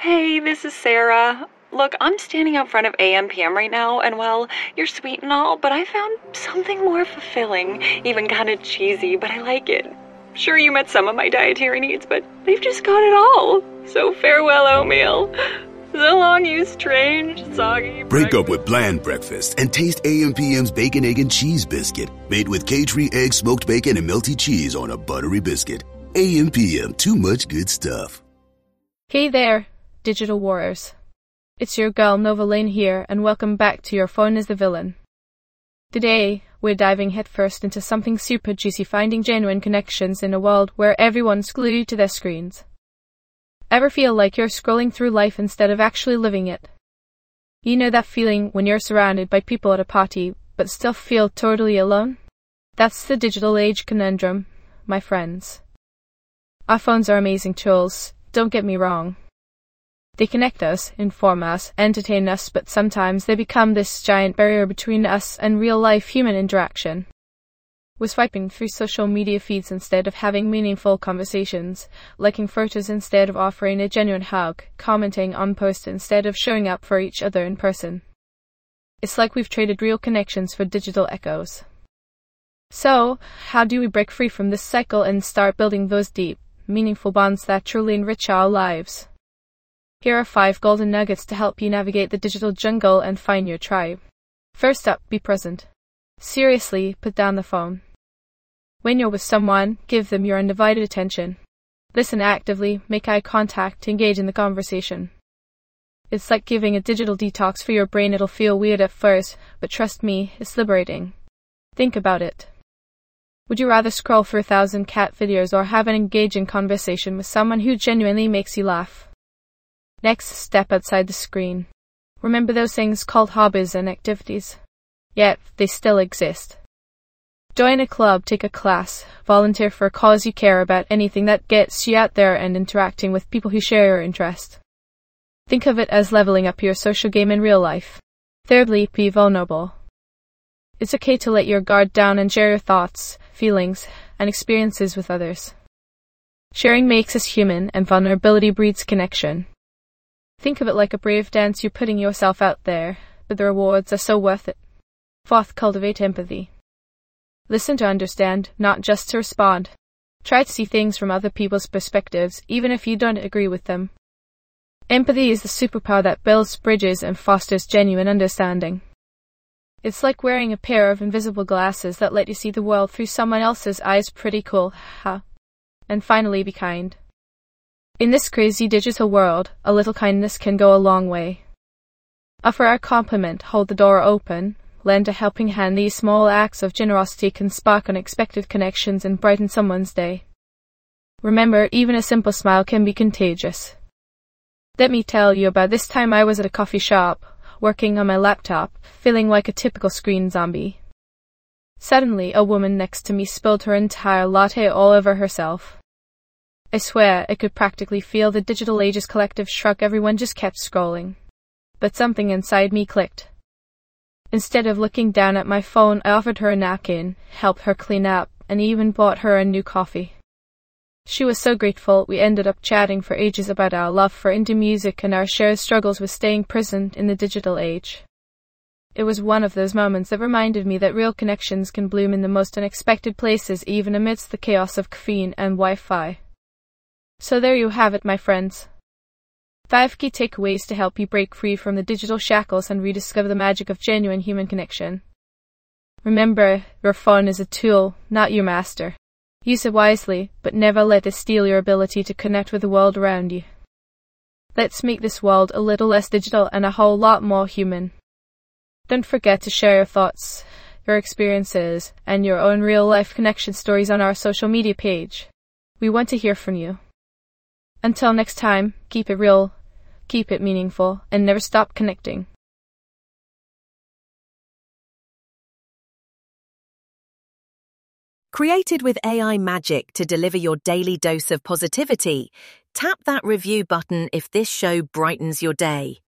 Hey, this is Sarah. Look, I'm standing out front of AMPM right now, and well, you're sweet and all, but I found something more fulfilling, even kind of cheesy, but I like it. Sure, you met some of my dietary needs, but they've just got it all. So farewell, oatmeal. So long, you strange, soggy Break up with bland breakfast and taste AMPM's Bacon, Egg, and Cheese Biscuit, made with K-Tree egg, smoked bacon, and melty cheese on a buttery biscuit. AMPM, too much good stuff. Hey there, digital warriors. It's your girl Nova Lane here, and welcome back to Your Phone is the Villain. Today, we're diving headfirst into something super juicy, finding genuine connections in a world where everyone's glued to their screens. Ever feel like you're scrolling through life instead of actually living it? You know that feeling when you're surrounded by people at a party, but still feel totally alone? That's the digital age conundrum, my friends. Our phones are amazing tools, don't get me wrong. They connect us, inform us, entertain us, but sometimes they become this giant barrier between us and real-life human interaction. We're swiping through social media feeds instead of having meaningful conversations, liking photos instead of offering a genuine hug, commenting on posts instead of showing up for each other in person. It's like we've traded real connections for digital echoes. So, how do we break free from this cycle and start building those deep, meaningful bonds that truly enrich our lives? Here are 5 golden nuggets to help you navigate the digital jungle and find your tribe. First up, be present. Seriously, put down the phone. When you're with someone, give them your undivided attention. Listen actively, make eye contact, engage in the conversation. It's like giving a digital detox for your brain. It'll feel weird at first, but trust me, it's liberating. Think about it. Would you rather scroll through 1,000 cat videos or have an engaging conversation with someone who genuinely makes you laugh? Next, step outside the screen. Remember those things called hobbies and activities? Yet, they still exist. Join a club, take a class, volunteer for a cause you care about, anything that gets you out there and interacting with people who share your interest. Think of it as leveling up your social game in real life. Thirdly, be vulnerable. It's okay to let your guard down and share your thoughts, feelings, and experiences with others. Sharing makes us human, and vulnerability breeds connection. Think of it like a brave dance. You're putting yourself out there, but the rewards are so worth it. Fourth, cultivate empathy. Listen to understand, not just to respond. Try to see things from other people's perspectives, even if you don't agree with them. Empathy is the superpower that builds bridges and fosters genuine understanding. It's like wearing a pair of invisible glasses that let you see the world through someone else's eyes. Pretty cool, huh? And finally, be kind. In this crazy digital world, a little kindness can go a long way. Offer a compliment, hold the door open, lend a helping hand. These small acts of generosity can spark unexpected connections and brighten someone's day. Remember, even a simple smile can be contagious. Let me tell you about this time I was at a coffee shop, working on my laptop, feeling like a typical screen zombie. Suddenly, a woman next to me spilled her entire latte all over herself. I swear, I could practically feel the digital age's collective shrug. Everyone just kept scrolling. But something inside me clicked. Instead of looking down at my phone, I offered her a napkin, helped her clean up, and even bought her a new coffee. She was so grateful. We ended up chatting for ages about our love for indie music and our shared struggles with staying present in the digital age. It was one of those moments that reminded me that real connections can bloom in the most unexpected places, even amidst the chaos of caffeine and Wi-Fi. So there you have it, my friends. 5 key takeaways to help you break free from the digital shackles and rediscover the magic of genuine human connection. Remember, your phone is a tool, not your master. Use it wisely, but never let it steal your ability to connect with the world around you. Let's make this world a little less digital and a whole lot more human. Don't forget to share your thoughts, your experiences, and your own real-life connection stories on our social media page. We want to hear from you. Until next time, keep it real, keep it meaningful, and never stop connecting. Created with AI magic to deliver your daily dose of positivity, tap that review button if this show brightens your day.